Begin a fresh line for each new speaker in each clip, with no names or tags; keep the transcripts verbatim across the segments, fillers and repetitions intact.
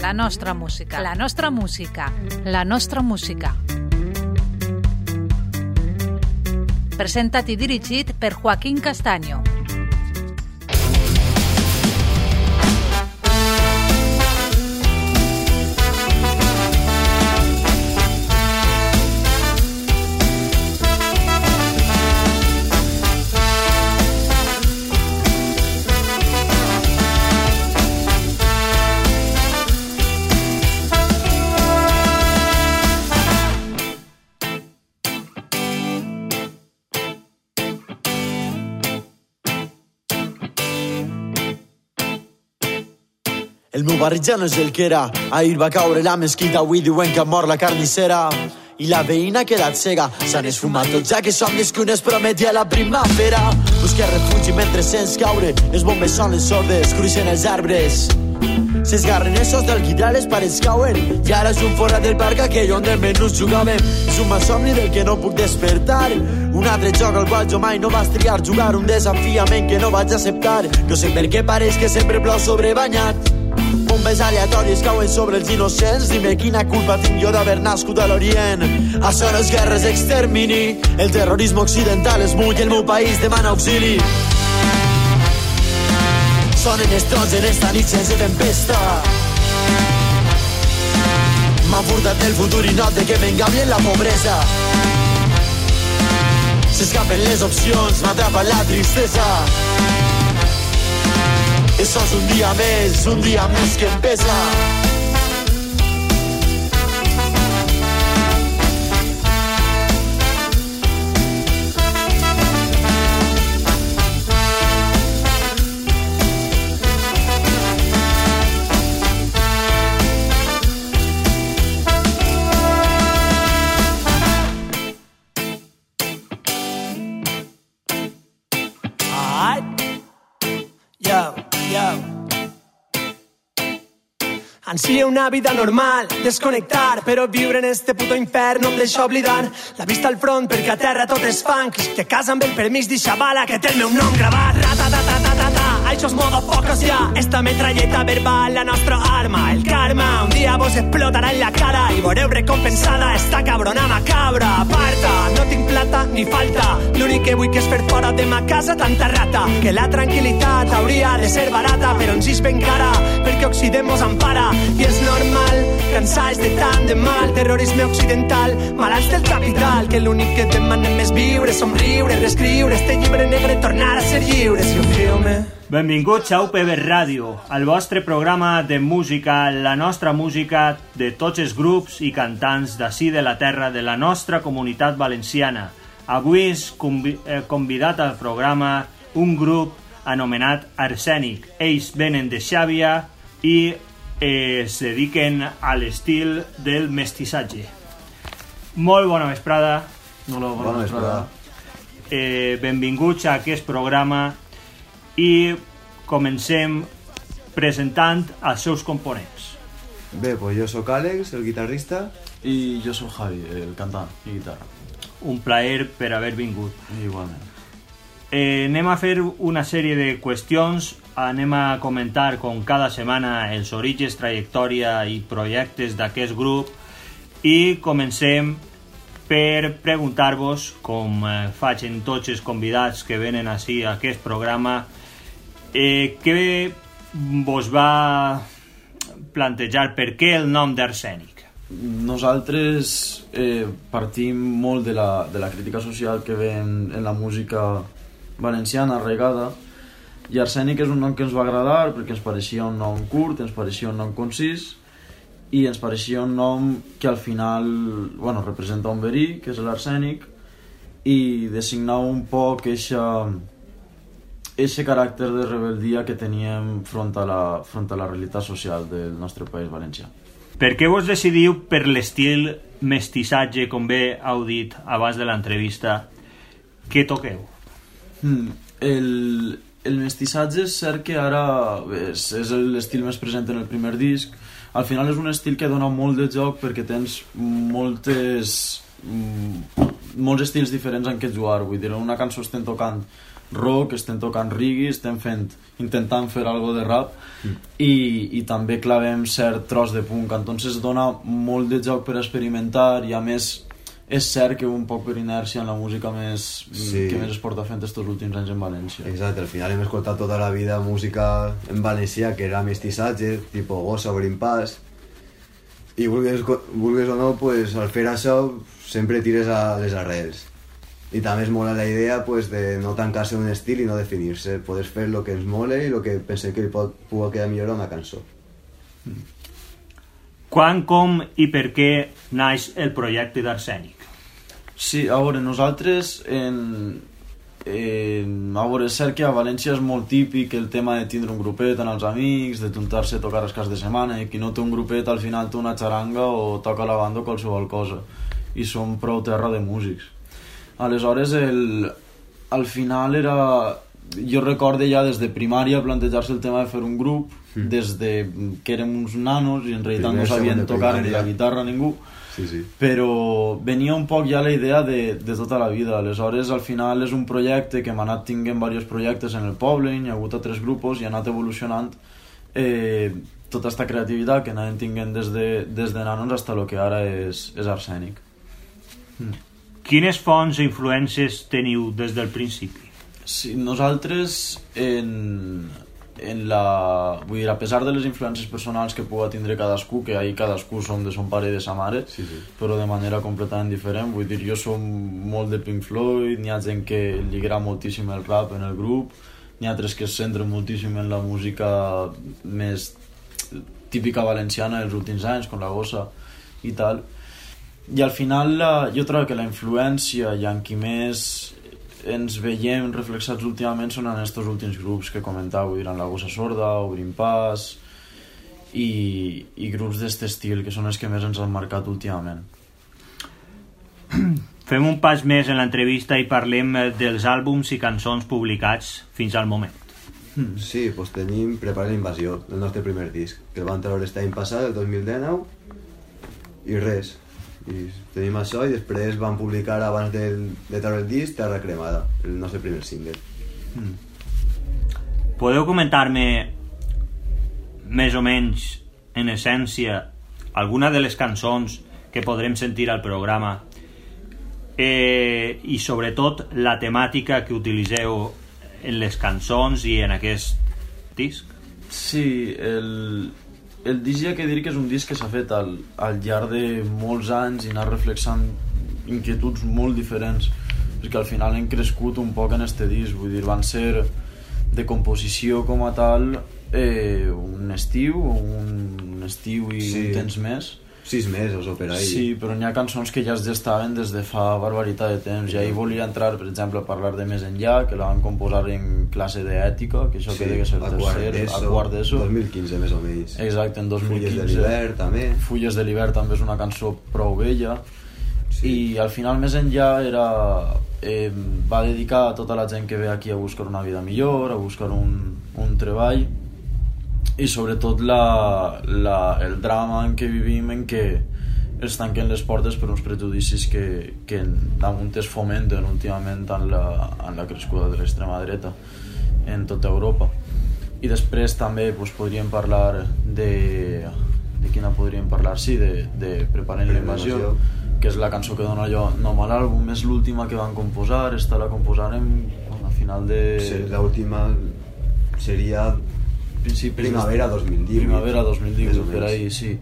La nostra música. La nostra música. La nostra música. Presentat i dirigit per Joaquín Castaño.
El meu barri ja no és el que era. Ahir va caure la mesquita, avui diuen que ha mort la carnissera. I la veïna ha quedat cega. S'han esfumat tots aquests somnis que un es prometia a la primavera. Busca refugi mentre sents caure. Les bombes són les sordes, cruixen els arbres. S'esgarren essos del quitar, les parets cauen. I ara és un forat del parc aquell on de menys jugàvem. És un mal somni del que no puc despertar. Un altre joc al qual jo mai no vas triar jugar. Un desafiament que no vaig acceptar. No sé per què pareix que sempre plou sobrebanyat. Bombes aleatòries cauen sobre els innocents. Dime quina culpa tinc jo d'haver nascut a l'Orient. Això no és guerra, és extermini. El terrorisme occidental és mull i el meu país demana auxili. Sonen els trons en esta nit sense tempesta. M'han furtat el futur i note que m'engabli en la pobresa. S'escapen les opcions, m'atrapa la tristesa. Això és un dia més, un dia més que em pesa.
Ansia una vida normal, desconnectar, però viure en este puto infern no em deixa oblidar. La vista al front perquè a terra tot és funk. Que casa amb el permís d'eixa bala que té el meu nom gravat. Ratatatatata, això és motherfuckers ja. Esta metralleta verbal, la nostra arma. El karma, un dia vos explotarà en la cara i veureu recompensada esta cabrona macabra. Aparta, no tinc plata ni falta. L'únic que vull que és fer fora de ma casa tanta rata. Que la tranquil·litat hauria de ser barata, però ens is ben cara perquè Occident mos empara. I és normal, cansats de tant de mal. Terrorisme occidental, malalts del capital. Que l'únic que demanem és viure, somriure, reescriure este llibre negre, tornar a ser lliures. Si ho feu-me.
Benvinguts a U P B Ràdio, el vostre programa de música, la nostra música de tots els grups i cantants d'ací de la terra de la nostra comunitat valenciana. Avui és convi eh, convidat al programa un grup anomenat Arsènic. Ells venen de Xàbia i eh, es dediquen a l'estil del mestissatge. Molt bona vesprada.
Hola, bona, bona vesprada.
Eh, benvinguts a aquest programa i comencem presentant els seus components.
Bé, pues jo sóc Àlex, el guitarrista, i jo sóc Javi, el cantant i guitarra.
Un plaer per haver vingut.
Igualment.
Eh, anem a fer una sèrie de qüestions, anem a comentar com cada setmana els orígens, trajectòria i projectes d'aquest grup i comencem per preguntar-vos, com eh, faig en tots els convidats que venen ací a aquest programa, eh, què vos va plantejar, per què el nom d'Arsènic?
Nosaltres eh, partim molt de la, de la crítica social que ve en, en la música valenciana arraigada, i Arsènic és un nom que ens va agradar perquè ens pareixia un nom curt, ens pareixia un nom concís i ens pareixia un nom que al final, bueno, representa un verí, que és l'arsènic, i designava un poc eixa, eixe caràcter de rebeldia que teníem front a, la, front a la realitat social del nostre país valencià.
Per què vos decidiu per l'estil mestissatge, com bé heu dit abans de l'entrevista? Què toqueu?
Mm, el, el mestissatge és cert que ara és, és l'estil més present en el primer disc. Al final és un estil que dona molt de joc perquè tens moltes, molts estils diferents en què jugar. Vull dir, en una cançó estem tocant rock, estem tocant reggae, estem fent, intentant fer algo de rap mm. i, i també clavem cert tros de punk, entonces dona molt de joc per experimentar i a més és cert que un poc per inèrcia en la música més, sí. que més es porta fent estos últims anys en València.
Exacte, al final hem escoltat tota la vida música en valencià que era mestissatge, tipo Gossa o Green Pass, i vulguis, vulguis o no, pues, al fer això sempre tires a les arrels. I també es mola la idea pues, de no tancar-se un estil i no definir-se, poder fer el que ens mole i el que pensem que li pot, pugui quedar millor a una cançó.
Quan, com i per què naix el projecte d'Arsènic?
Sí, a veure, nosaltres en, en, a veure, és cert que a València és molt típic el tema de tindre un grupet amb els amics, de juntar-se a tocar els caps de setmana, i qui no té un grupet al final té una xaranga o toca la banda o qualsevol cosa, i som prou terra de músics. Aleshores, el, al final era... Jo recordo ja des de primària plantejar-se el tema de fer un grup, mm. des de que érem uns nanos i en realitat Primer, no sabien tocar ni la guitarra ningú,
sí, sí.
però venia un poc ja la idea de, de tota la vida. Aleshores, al final és un projecte que hem anat tinguent diversos projectes en el poble, hi ha hagut a tres grups i ha anat evolucionant eh, tota aquesta creativitat que anàvem tinguent des de, des de nanos fins al que ara és, és Arsènic.
Mm. Quines fonts i influències teniu des del principi?
Sí, nosaltres en, en la... Vull dir, a pesar de les influències personals que pugui tindre cadascú, que ahí cadascú som de son pare i de sa mare,
sí, sí.
però de manera completament diferent. Vull dir, jo som molt de Pink Floyd, n'hi ha gent que li agrada moltíssim el rap en el grup, n'hi ha altres que es centren moltíssim en la música més típica valenciana dels últims anys, com la Gossa i tal. I al final la, jo trobo que la influència i en qui més ens veiem reflexats últimament són en estos últims grups que comentàveu, diran la Gossa Sorda o Green Pass i, i grups d'este estil que són els que més ens han marcat últimament.
Fem un pas més en l'entrevista i parlem dels àlbums i cançons publicats fins al moment.
Sí, doncs tenim Prepara la invasió, el nostre primer disc, que el van treure l'any passat, el dos mil dinou, i res. I tenim això i després van publicar abans del, de treure el disc Terra Cremada, el nostre primer single.
Mm. Podeu comentar-me més o menys en essència alguna de les cançons que podrem sentir al programa eh, i sobretot la temàtica que utilitzeu en les cançons i en aquest disc?
Sí, el... El disc ja que dir que és un disc que s'ha fet al, al llarg de molts anys i anar reflexant inquietuds molt diferents, perquè al final hem crescut un poc en este disc, vull dir, van ser de composició com a tal eh, un estiu, un estiu i sí. Un temps més.
Sis mesos o per ahí.
Sí, però n'hi ha cançons que ja es gestaven des de fa barbaritat de temps. Ja hi volia entrar, per exemple, a parlar de Més enllà, que la van composar en classe d'ètica, que això sí, que ser el tercer, a quart d'ESO.
dos mil quinze més o menys.
Exacte, en dos mil quinze.
Fulles de l'hivern també.
Fulles de l'hivern també és una cançó prou bella. Sí. I al final Més enllà era, eh, va dedicar a tota la gent que ve aquí a buscar una vida millor, a buscar un, un treball, i sobretot la, la, el drama en què vivim, en què es tanquen les portes per uns prejudicis que, que damunt es fomenten últimament en la, en la crescuda de l'extrema dreta en tota Europa. I després també pues, podríem parlar de... de quina podríem parlar? Sí, de, de Preparem la invasió, que és la cançó que dona jo nom a l'àlbum, és l'última que van composar, esta la composarem a final de...
Sí, l'última seria... Primavera dos mil divuit.
Primavera dos mil divuit, per ahí, sí.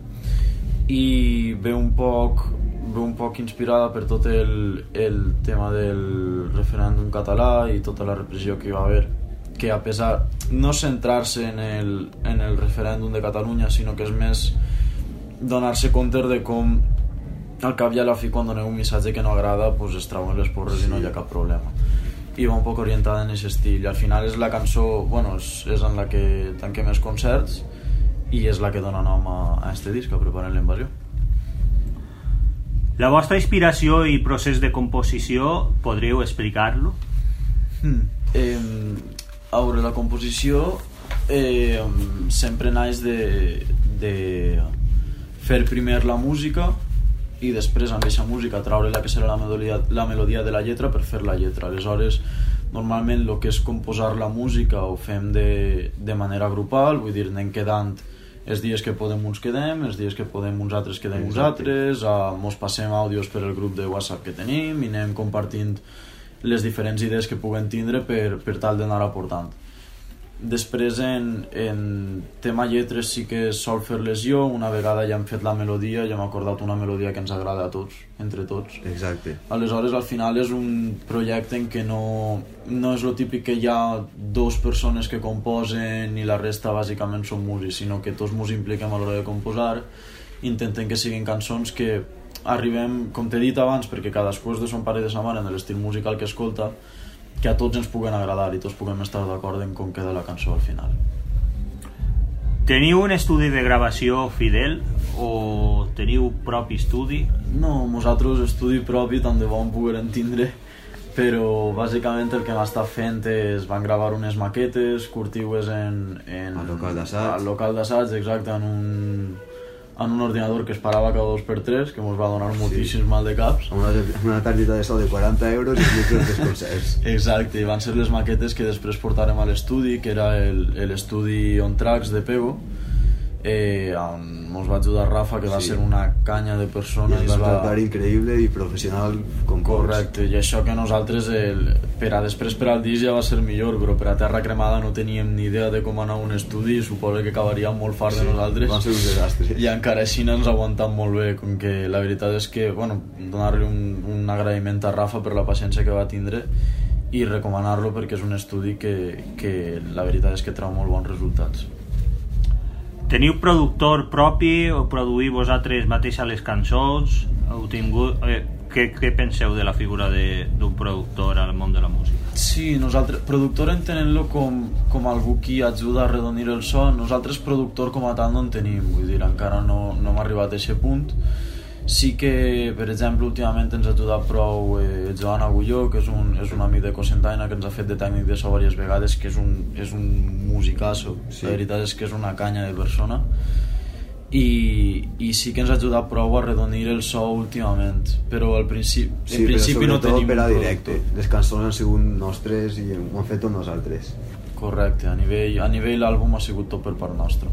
I ve un poc ve un poc inspirada per tot el, el tema del referèndum català i tota la repressió que hi va haver, que a pesar no centrar-se en el, en el referèndum de Catalunya, sinó que és més donar-se compte de com al cap i a la fi quan doneu un missatge que no agrada pues es trauen les porres sí. I no hi ha cap problema, i va un poc orientada en aquest estil, i al final és la cançó, bueno, és, és en la que tanquem els concerts i és la que dona nom a, a este disc, a Preparem la invasió.
La vostra inspiració i procés de composició, podríeu explicar-lo?
Hmm. Eh, a veure, la composició eh, sempre naix de, de fer primer la música i després amb aquesta música traure la que serà la melodia, la melodia de la lletra per fer la lletra. Aleshores normalment el que és composar la música ho fem de, de manera grupal, vull dir, anem quedant els dies que podem uns quedem, els dies que podem uns altres quedem uns altres, uh, mos passem àudios per el grup de WhatsApp que tenim i anem compartint les diferents idees que puguem tindre per, per tal d'anar aportant. Després en, en tema lletres sí que sol fer-les jo, una vegada ja hem fet la melodia, ja hem acordat una melodia que ens agrada a tots, entre tots.
Exacte.
Aleshores al final és un projecte en què no, no és el típic que hi ha dos persones que composen i la resta bàsicament són músics, sinó que tots ens impliquem a l'hora de composar, intentem que siguin cançons que arribem, com t'he dit abans, perquè cadascú és de son pare i de sa mare en l'estil musical que escolta, que a tots ens puguen agradar i tots puguem estar d'acord en com queda la cançó al final.
Teniu un estudi de gravació fidel o teniu propi estudi?
No, nosaltres estudi propi tant de bon poguem tindre, però bàsicament el que hem estat fent és van gravar unes maquetes curtiues en, en
al local d'assaig,
al local d'assaig, exacte, en un en un ordinador que es parava cada dos per tres, que ens va donar moltíssims sí. mal de caps.
Una, una targeta de sol de quaranta euros i micros dels concerts.
Exacte, i van ser les maquetes que després portarem a l'estudi, que era l'estudi On Tracks de Pego, eh, on ens va ajudar Rafa, que va sí. ser una canya de persona.
I ens va tractar increïble i professional com
correcte, pots. I això que nosaltres el, per a després per al disc ja va ser millor, però per a Terra Cremada no teníem ni idea de com anar a un estudi i suposo que acabaríem molt fart sí, de nosaltres.
Va ser un desastre.
I encara així no ens ha aguantat molt bé, com que la veritat és que, bueno, donar-li un, un agraïment a Rafa per la paciència que va tindre i recomanar-lo perquè és un estudi que, que la veritat és que treu molt bons resultats.
Teniu productor propi o produïu vosaltres mateix les cançons? Heu tingut, eh, què, què penseu de la figura d'un productor al món de la música?
Sí, nosaltres, productor entenent-lo com, com algú qui ajuda a redonir el so. Nosaltres productor com a tal no en tenim, vull dir, encara no, no hem arribat a aquest punt. Sí que, per exemple, últimament ens ha ajudat prou eh, Joan Agulló, que és un, és un amic de Cosentaina, que ens ha fet de tècnic de so diverses vegades, que és un, és un musicasso, sí. La veritat és que és una canya de persona, i, i sí que ens ha ajudat prou a redonir el so últimament, però al principi,
sí,
en principi no tenim
per a directe. Les cançons han sigut nostres i ho hem fet tots nosaltres.
Correcte, a nivell, a nivell l'àlbum ha sigut tot per part nostra.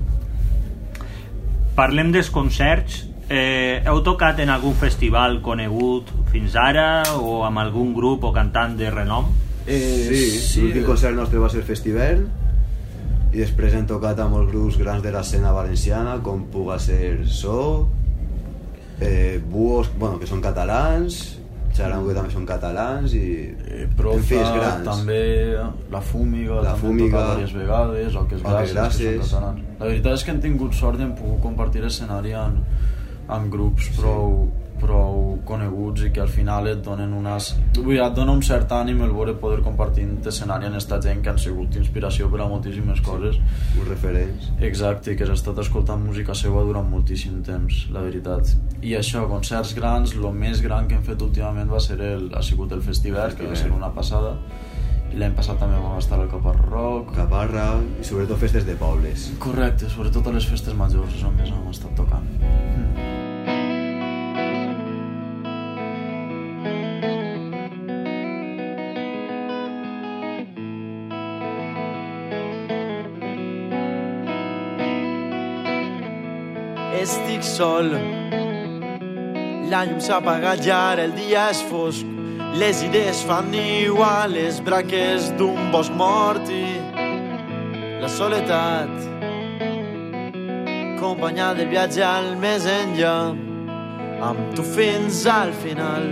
Parlem dels concerts. Eh, heu tocat en algun festival conegut fins ara o amb algun grup o cantant de renom?
Eh, sí, sí, l'últim concert nostre va ser Festivern i després hem tocat amb els grups grans de l'escena valenciana com puga ser So, eh, Buos, bueno, que són catalans, Charango, que també són catalans, i
eh, Profa, també La Fúmiga,
la
també hem tocat diverses vegades, o que és gràcies, gràcies. Que són catalans. La veritat és que hem tingut sort i hem pogut compartir escenari en amb grups prou, sí. prou coneguts i que al final et donen unes... Vull dir, et dona un cert ànim el veure poder compartir escenari amb esta gent que han sigut inspiració per a moltíssimes coses.
Sí, uns referents.
Exacte, que has estat escoltant música seva durant moltíssim temps, la veritat. I això, concerts grans, el més gran que hem fet últimament va ser el, ha sigut el Festival, que va ser una passada. I l'any passat també vam estar al Caparra Rock.
Caparra, i sobretot festes de pobles.
Correcte, sobretot a les festes majors és on més hem estat tocant. Mm.
Estic sol, la llum s'ha apagat i ara el dia és fosc. Les idees fan niu a les braques d'un bosc mort i la soledat, companya del viatge al més enllà, amb tu fins al final.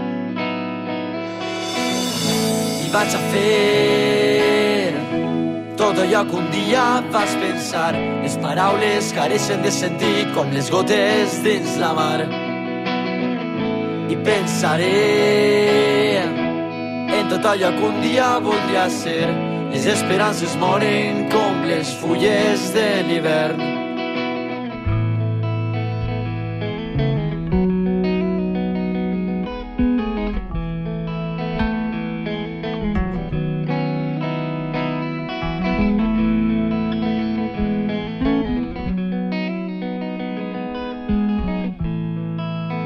I vaig a fer tot allò que un dia vas pensar. Les paraules careixen de sentir com les gotes dins la mar. I pensaré en tot allò que un dia voldria ser. Les esperances moren com les fulles de l'hivern.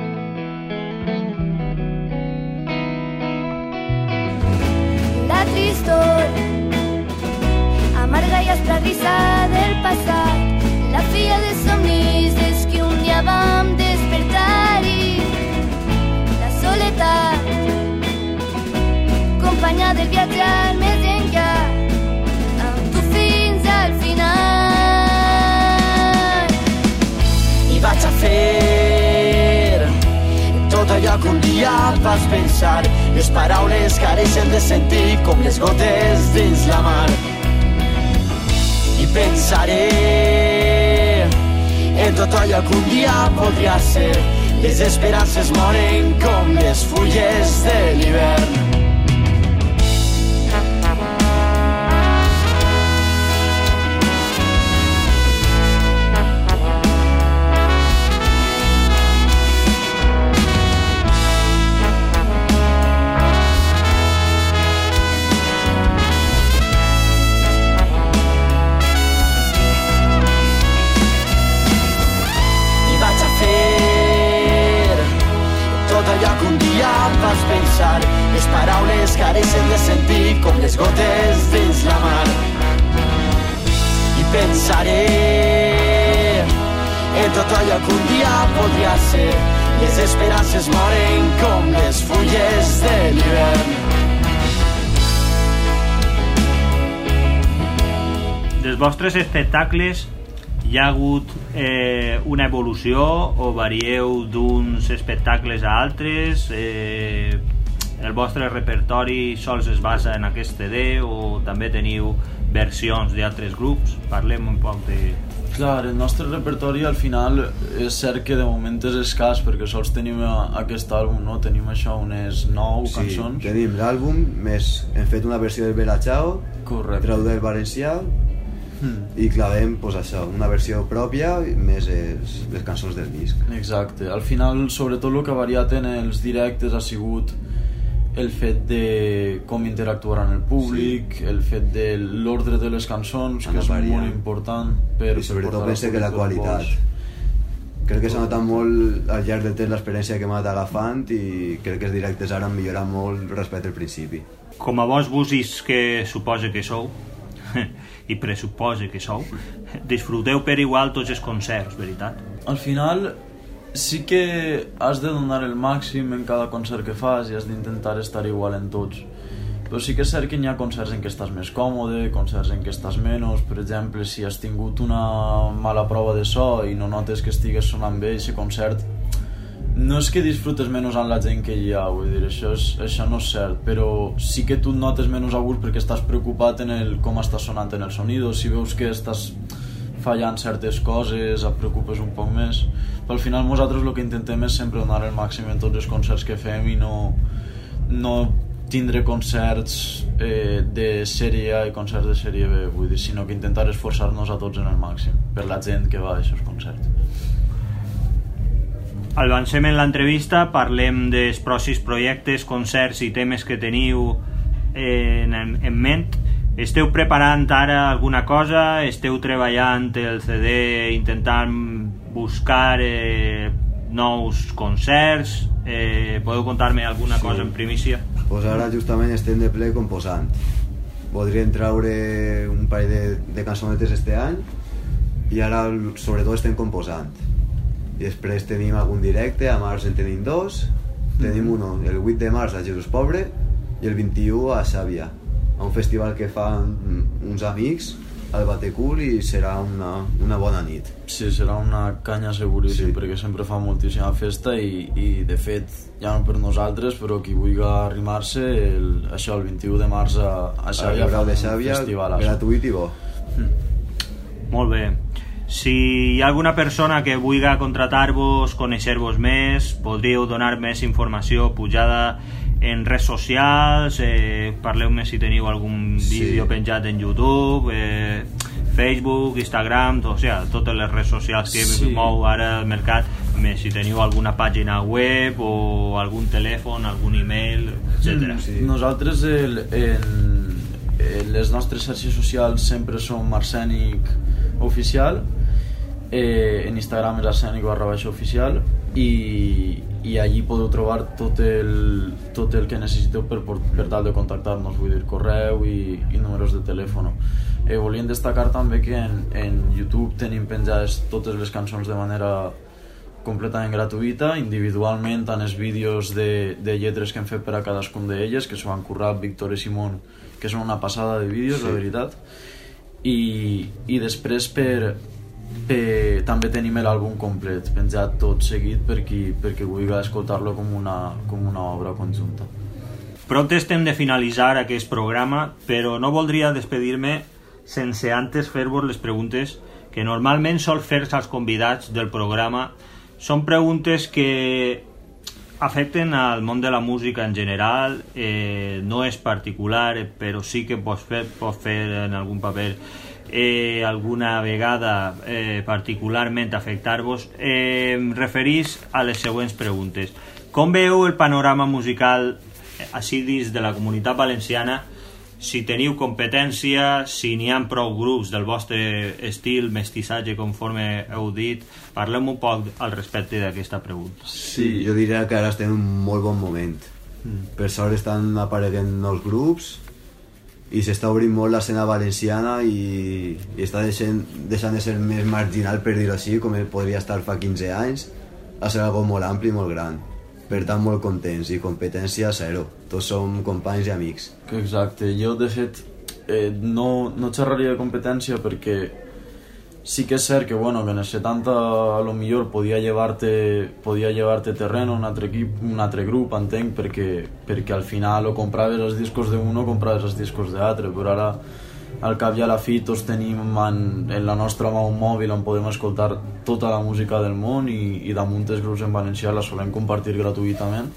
La tristeza nostra risa del passat, la filla de somnis des que un dia vam despertar-hi. La soledat, companya del viatge al més enllà, amb tu fins al final.
I vaig a fer tot allò que un dia vas pensar, les paraules que ara deixen de sentir com les gotes dins la mar. I pensaré en tot allò que un dia podria ser, les esperances moren com les fulles de l'hivern. Vas pensar, les paraules que ara deixen de sentir com les gotes dins la mar. I pensaré en tot allò que un dia podria ser, les esperances moren com les fulles de l'hivern.
Dels vostres espectacles hi ha hagut eh, una evolució o varieu d'uns espectacles a altres? Eh, el vostre repertori sols es basa en aquest C D o també teniu versions d'altres grups? Parlem un poc de...
Clar, el nostre repertori al final és cert que de moment és escàs perquè sols tenim aquest àlbum, no? Tenim això, unes nou
sí,
cançons.
Tenim l'àlbum, més hem fet una versió del Bella Ciao, traduïda del valencià, Hmm. i clavem pues, això, una versió pròpia més les, les cançons del disc.
Exacte, al final sobretot el que ha variat en els directes ha sigut el fet de com interactuar amb el públic, sí. el fet de l'ordre de les cançons, que és variant. Molt important per,
i sobretot pense que la qualitat crec que s'ha notat molt al llarg del temps l'experiència que hem anat agafant i crec que els directes ara han millorat molt respecte al principi.
Com a bons músics que suposa que sou i pressuposa que sou, disfruteu per igual tots els concerts, veritat?
Al final sí que has de donar el màxim en cada concert que fas i has d'intentar estar igual en tots, però sí que és cert que hi ha concerts en què estàs més còmode, concerts en què estàs menys. Per exemple, si has tingut una mala prova de so i no notes que estigues sonant bé aquest concert, no és que disfrutes menys amb la gent que hi ha, vull dir, això, és, això no és cert, però sí que tu et notes menys a gust perquè estàs preocupat en el, com està sonant en el sonido. Si veus que estàs fallant certes coses et preocupes un poc més, però al final nosaltres el que intentem és sempre donar el màxim en tots els concerts que fem i no, no tindre concerts eh, de sèrie A i concerts de sèrie B, vull dir, sinó que intentar esforçar-nos a tots en el màxim per la gent que va a aquests concerts.
Avancem en l'entrevista, parlem dels pròxims projectes, concerts i temes que teniu en, en ment. Esteu preparant ara alguna cosa? Esteu treballant el C D intentant buscar eh, nous concerts? Eh, podeu contar-me alguna sí. cosa en primícia?
Pues ara justament estem de ple composant. Podríem traure un parell de, de cançonetes este any i ara sobretot estem composant. I després tenim algun directe, a març en tenim dos, tenim uno el vuit de març a Jesús Pobre i el vint-i-u a Xàbia, a un festival que fan uns amics al Batecul i serà una, una bona nit.
Sí, serà una canya seguríssim, sí. perquè sempre fa moltíssima festa i, i de fet, ja no per nosaltres, però qui vulgui arrimar-se, el, això el vint-i-u de març a, a Xàbia fa un
Xàbia,
festival
gratuït i bo.
Mm. Molt bé. Si hi ha alguna persona que vulgui contratar-vos, conèixer-vos més, podríeu donar més informació pujada en redes socials, eh, parleu-me si teniu algun sí. vídeo penjat en YouTube, eh, Facebook, Instagram, tot, o sigui, totes les redes socials que sí. mou ara el mercat, més si teniu alguna pàgina web o algun telèfon, algun email, etcètera.
Mm, sí. Nosaltres el, en, en les nostres xarxes socials sempre som Arsènic Oficial eh, en Instagram és arsènic barra baixa oficial i, i allí podeu trobar tot el, tot el que necessiteu per, per tal de contactar-nos, vull dir, correu i, i números de telèfon. Eh, volíem destacar també que en, en YouTube tenim penjades totes les cançons de manera completament gratuïta, individualment, tant els vídeos de, de lletres que hem fet per a cadascun d'elles, que s'ho han currat Víctor i Simón, que són una passada de vídeos, sí. La veritat. I, i després per, per, també tenim l'àlbum complet, penjat tot seguit per qui, per qui vulgui escoltar-lo com una, com una obra conjunta.
Pront estem de finalitzar aquest programa, però no voldria despedir-me sense antes fer-vos les preguntes que normalment sol fer-se als convidats del programa. Són preguntes que afecten al món de la música en general, eh, no és particular, però sí que pot fer, pot fer en algun paper eh, alguna vegada eh, particularment afectar-vos. Eh, em referís a les següents preguntes. Com veieu el panorama musical així dins de la Comunitat Valenciana? Si teniu competència, si n'hi ha prou grups del vostre estil, mestissatge, conforme heu dit, parlem un poc al respecte d'aquesta pregunta.
Sí, jo diria que ara estem en un molt bon moment. Mm. Per sort estan apareguent nous grups i s'està obrint molt l'escena valenciana i, i està deixant, deixant de ser més marginal, per dir-ho així, com podria estar fa quinze anys, a ser algo molt ampli i molt gran. Per tant, molt contents, i competència zero. Tots som companys i amics.
Exacte. Jo, de fet, eh, no, no xerraria de competència perquè sí que és cert que, bueno, que en els setanta a lo millor podia llevar-te podia llevar-te terreno un altre equip, un altre grup, entenc, perquè, perquè al final o compraves els discos d'un o compraves els discos de l'altre, però ara al cap i a la fi tots tenim en, en la nostra mà un mòbil on podem escoltar tota la música del món i, i damunt els grups en valencià la solem compartir gratuïtament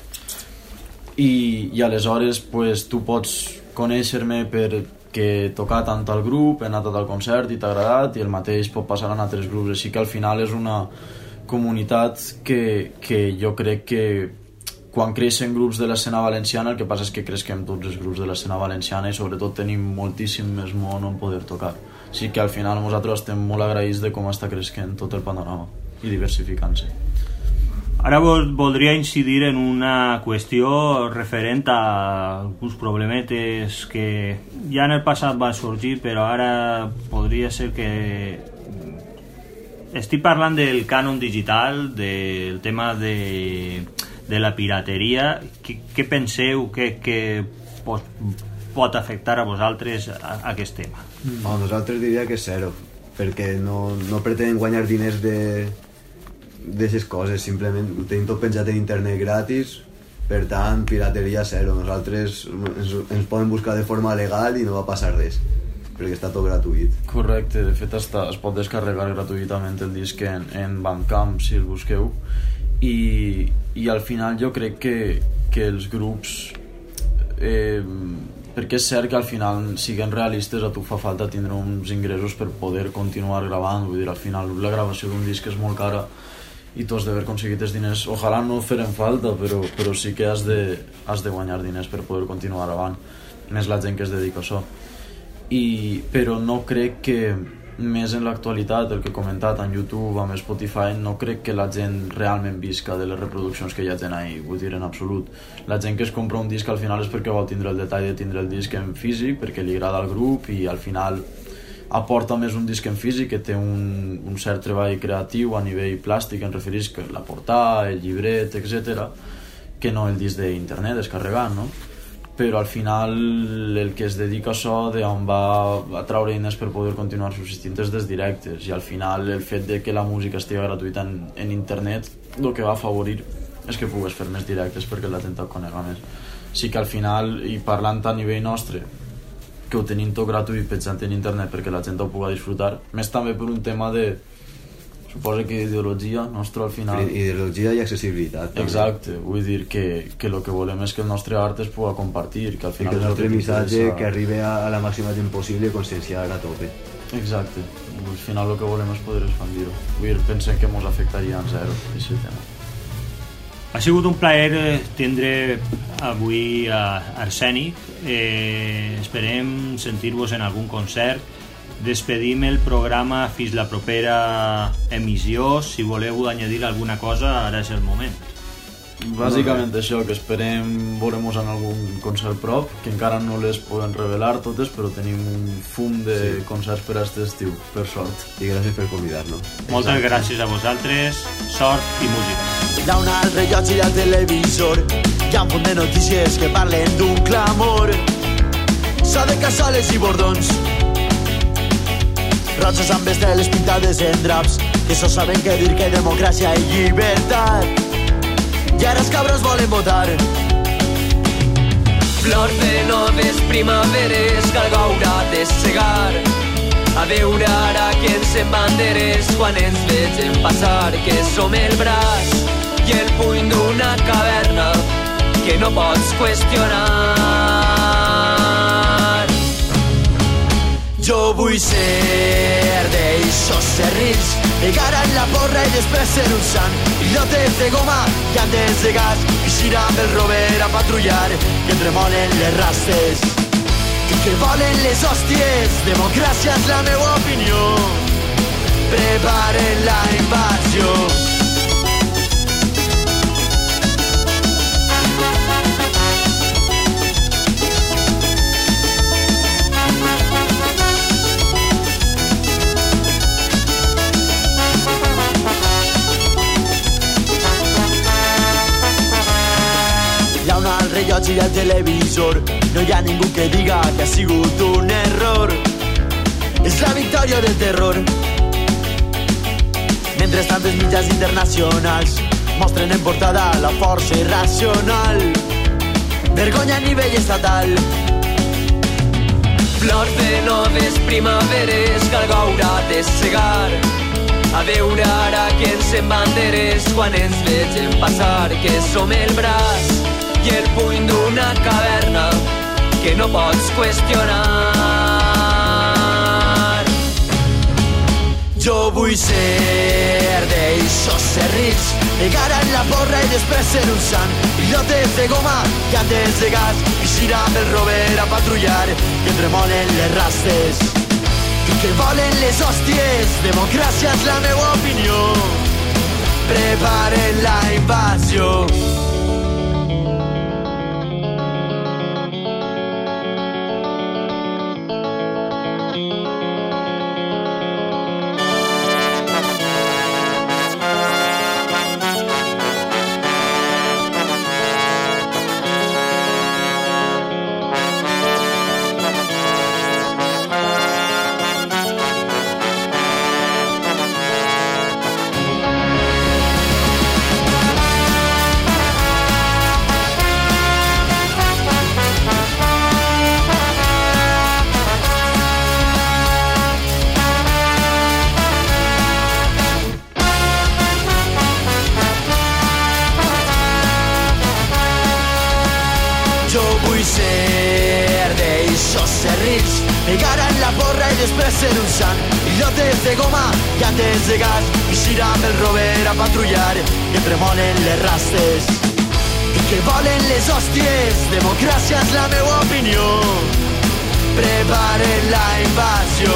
i, i aleshores pues, tu pots conèixer-me perquè tocar tant al grup, he anat al concert i t'ha agradat, i el mateix pot passar en altres grups, així que al final és una comunitat que, que jo crec que quan creixen grups de l'escena valenciana, el que passa és que creixem tots els grups de l'escena valenciana i sobretot tenim moltíssim més món on poder tocar. Així que al final nosaltres estem molt agraïts de com està creixent tot el panorama i diversificant-se.
Ara voldria incidir en una qüestió referent a alguns problemetes que ja en el passat van sorgir, però ara podria ser que... Estic parlant del cànon digital, del tema de... de la pirateria. Què, què penseu que, que pot, pot afectar a vosaltres a, a aquest tema?
Mm. A nosaltres diria que zero, perquè no, no pretenen guanyar diners de d'aquestes coses, simplement tenim tot penjat en internet gratis, per tant pirateria zero. Nosaltres ens, ens poden buscar de forma legal i no va passar res, perquè està tot gratuït.
Correcte, de fet està, es pot descarregar gratuïtament el disc en, en Bandcamp si el busqueu. I, i al final jo crec que, que els grups eh, perquè és cert que al final siguem realistes, a tu fa falta tindre uns ingressos per poder continuar gravant, vull dir, al final la gravació d'un disc és molt cara i tu has d'haver aconseguit els diners, ojalà no feren falta, però, però sí que has de, has de guanyar diners per poder continuar gravant, més la gent que es dedica a això. I, però no crec que més en l'actualitat, el que he comentat en YouTube, amb Spotify, no crec que la gent realment visca de les reproduccions que hi ha gent ahí, vull dir, en absolut. La gent que es compra un disc al final és perquè vol tindre el detall de tindre el disc en físic, perquè li agrada al grup i al final aporta més un disc en físic que té un, un cert treball creatiu a nivell plàstic, en referís que la portada, el llibret, etcètera, que no el disc d'internet descarregant, no? Però al final el que es dedica a això d'on va a treure diners per poder continuar subsistint és dels directes, i al final el fet de que la música estigui gratuïta en, en internet el que va afavorir és que pugues fer més directes perquè la gent et conega més. Sí que al final, i parlant a nivell nostre, que ho tenim tot gratuït pensant en internet perquè la gent ho pugui disfrutar, més també per un tema de, suposo que ideologia nostra al final.
Ideologia i accessibilitat. També.
Exacte, vull dir que, que el que volem és que el nostre art es pugui compartir, que al final...
I que el nostre missatge que arribi a, a la màxima gent possible i conscienciar a tope.
Exacte, al final el que volem és poder expandir-ho. Vull dir, pensem que ens afectaria en zero, aquest tema.
Ha sigut un plaer tindre avui a Arsènic. Eh, esperem sentir-vos en algun concert. despedim el programa fins la propera emissió. Si voleu añadir alguna cosa, ara és el moment.
Bàsicament això, que esperem veure-nos en algun concert prop, que encara no les podem revelar totes, però tenim un fum de sí. concerts per a aquest estiu, per sort.
I gràcies per convidar-nos.
Moltes Exacte. gràcies a vosaltres, sort i música.
Hi ha un alt rellotge al televisor, hi ha un punt de notícies que parlen d'un clamor. S'ha de cassoles i bordons, roses amb esteles pintades en draps, que so saben què dir que democràcia i llibertat. I ara els cabros volen votar.
Flors de noves primaveres que algú haurà de segar. A veure ara qui ens embanderes quan ens vegem passar, que som el braç i el puny d'una caverna que no pots qüestionar.
Jo vull ser d'eixos serrits, pegar en la porra i després ser un sant. Illotes de goma i andes de gas, eixir amb el rover a patrullar i entremolen les rastes. I que volen les hòsties, democràcia és la meva opinió. Preparen la invasió. Rellotge i el televisor, no hi ha ningú que diga que ha sigut un error. És la victòria del terror. Mentrestant els mitjans internacionals mostren en portada la força irracional. Vergonya a nivell estatal.
Flors de noves primaveres que algú haurà de segar. A veure ara qui ens embanderes quan ens vegem passar, que som el braç i el puny d'una caverna que no pots qüestionar.
Jo vull ser d'eixos serrits, pegar en la porra i després ser un sant. Pilotes de goma i andes de gas, eixir amb el rover a patrullar i entremolen les rastes. I que volen les hòsties, democràcia és la meva opinió. Preparen la invasió. Pegar en la porra i després ser un sant. Pilotes de goma i andes de gas, eixir amb el rover a patrullar i entremolen les rastes. I que volen les hòsties, democràcia és la meva opinió. Preparen la invasió.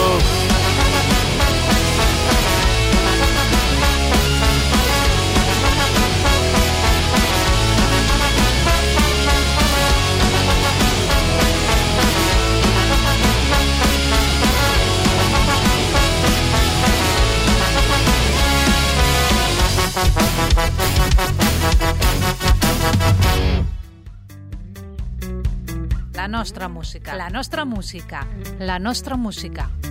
La nostra música. La nostra música. La nostra música.